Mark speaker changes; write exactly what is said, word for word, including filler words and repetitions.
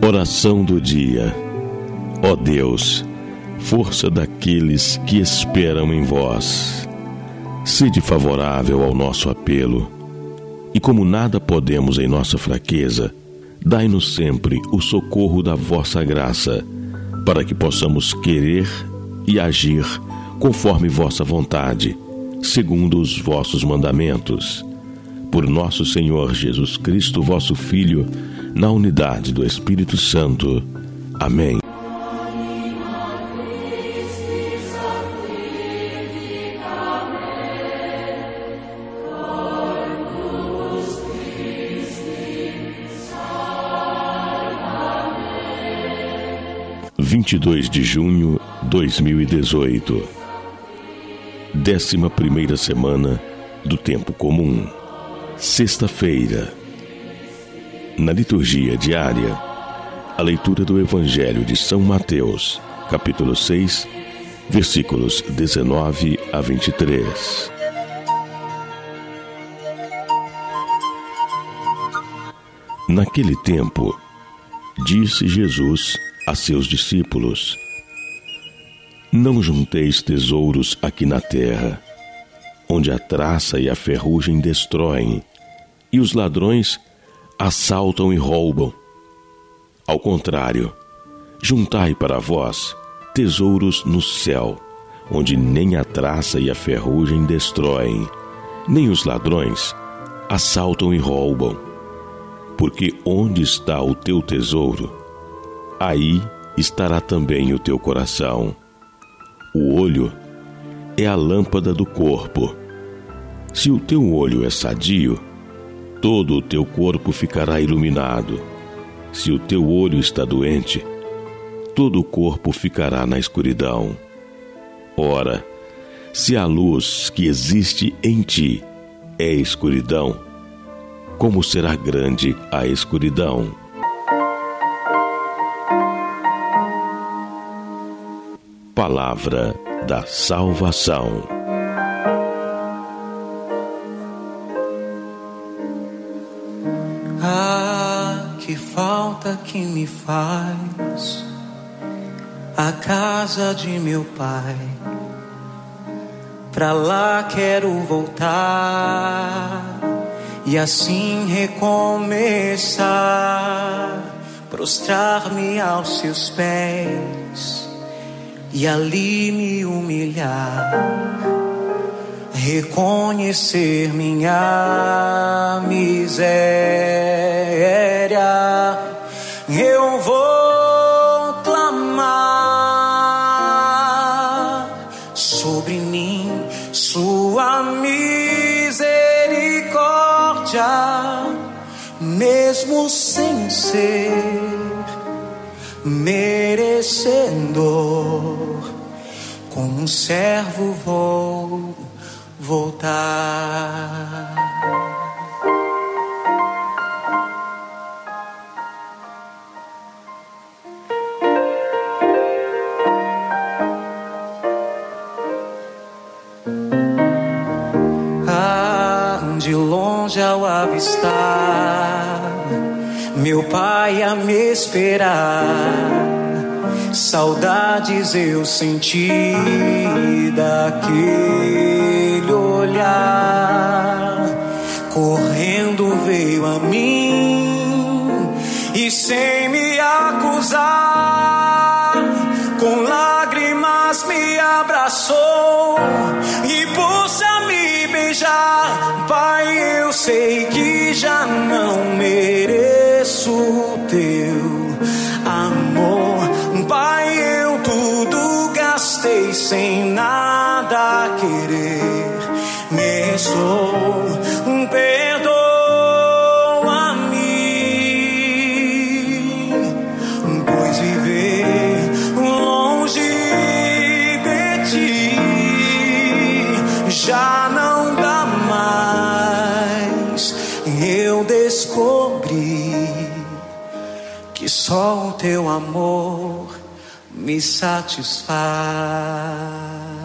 Speaker 1: Oração do dia. Ó Deus, força daqueles que esperam em vós, sede favorável ao nosso apelo, e como nada podemos em nossa fraqueza, dai-nos sempre o socorro da vossa graça, para que possamos querer e agir conforme vossa vontade, segundo os vossos mandamentos. Por nosso Senhor Jesus Cristo, vosso Filho, na unidade do Espírito Santo. Amém. vinte e dois de junho de dois mil e dezoito. Décima primeira semana do Tempo Comum. Sexta-feira. Na liturgia diária, a leitura do Evangelho de São Mateus, capítulo seis, versículos dezenove a vinte e três. Naquele tempo, disse Jesus a seus discípulos: não junteis tesouros aqui na terra, onde a traça e a ferrugem destroem, e os ladrões assaltam e roubam. Ao contrário, juntai para vós tesouros no céu, onde nem a traça e a ferrugem destroem, nem os ladrões assaltam e roubam. Porque onde está o teu tesouro, aí estará também o teu coração. O olho é a lâmpada do corpo. Se o teu olho é sadio, todo o teu corpo ficará iluminado. Se o teu olho está doente, todo o corpo ficará na escuridão. Ora, se a luz que existe em ti é escuridão, como será grande a escuridão? Palavra da salvação.
Speaker 2: Ah, que falta que me faz a casa de meu pai. Pra lá quero voltar e assim recomeçar, prostrar-me aos seus pés e ali me humilhar, reconhecer minha miséria. Eu vou clamar sobre mim sua misericórdia, mesmo sem ser merecedor. Como um servo vou voltar. Ah, de longe ao avistar meu pai a me esperar, saudades eu senti daquele olhar. Correndo veio a mim e sem me acusar, com lágrimas me abraçou e pôs a me beijar. Pai, eu sei que já não mereço o teu amor. Pai, eu tudo gastei sem nada querer. Me sou, perdoa-me, pois viver longe de ti já não dá mais. Eu descobri que só o teu amor me satisfaz.